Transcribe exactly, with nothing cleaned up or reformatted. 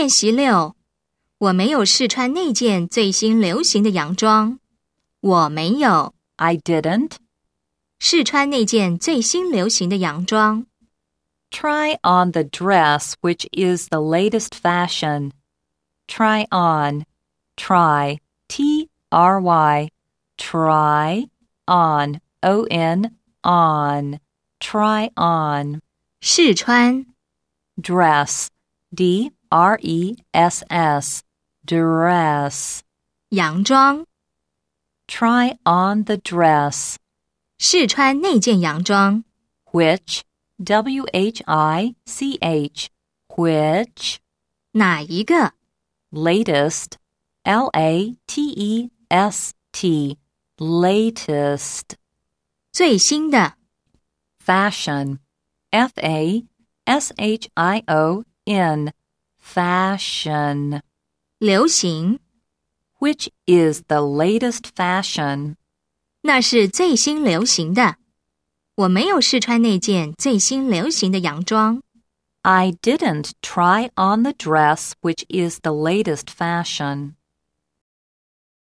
练习六，我没有试穿那件最新流行的洋装。我没有 I didn't 试穿那件最新流行的洋装。 try on the dress which is the latest fashion. Try on, try, T R Y, try on, O N, on, try on. 试穿 Dress, D R E S S, dress. 洋装， Try on the dress, 试穿那件洋装。 which, W H I C H, which, 哪一个？ latest, L A T E S T, latest. 最新的， Fashion, F A S H I O N, fashion. 流行， Which is the latest fashion? 那是最新流行的。我没有试穿那件最新流行的洋装。 I didn't try on the dress which is the latest fashion.